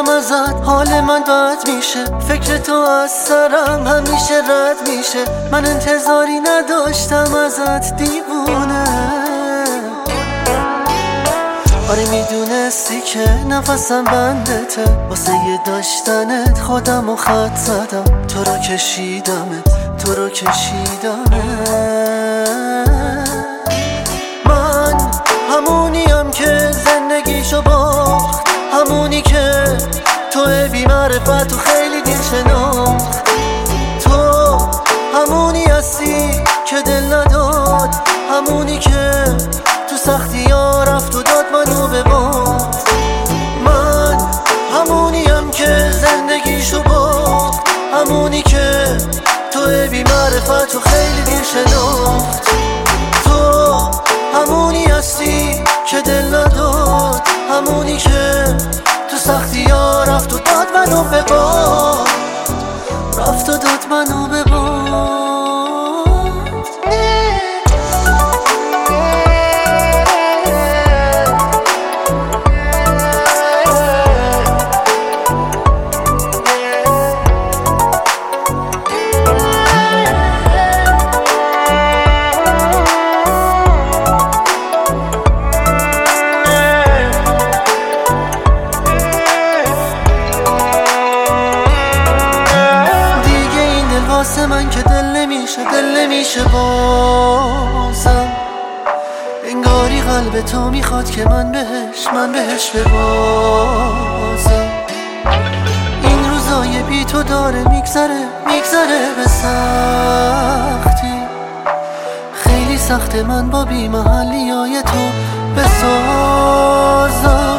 میشم ازت، حال من بد میشه، فکر تو از سرم همیشه رد میشه. من انتظاری نداشتم ازت دیوونه. آره میدونستی که نفسم بندته، واسه یه داشتنت خودم و خط زدم. تو رو کشیدمت، تو رو کشیدمت. من همونیم که زندگیشو باخت، همونی که تو بی معرفت و خیلی دیر شناخت. تو همونی هستی که دل نداد، همونی که تو سختی ها رفت و داد منو به باد. من همونیم که زندگیشو باخت، همونی که تو بی معرفت و خیلی دیر شناخت. تو همونی هستی که دل نداد، همونی که تو سختی ها رفت و داد منو به باد. رفت و داد منو به باد. واسه من که دل نمیشه بازم. انگاری قلب تو میخواد که من بهش ببازم. این روزای بی تو داره میگذره به سختی. خیلی سخته من با بی محلی های تو بسازم.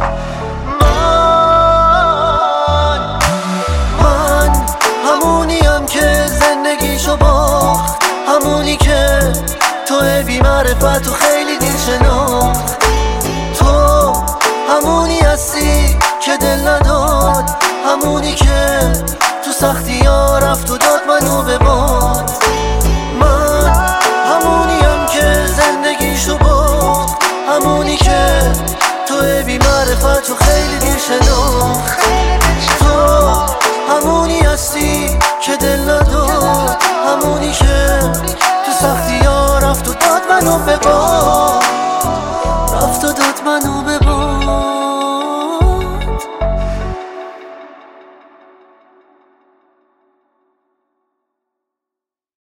من همونیم که زندگیشو باخت، همونی که تو بی معرفت و خیلی دیر شناخت. تو همونی هستی که دل نداد، همونی که تو سختی ها رفت و داد منو به باد. من همونیم که زندگیشو باخت، همونی که تو بی معرفت و خیلی دیر شناخت. تو همونی هستی که دل نداد، همونی که تو سختی ها رفت و داد منو به باد.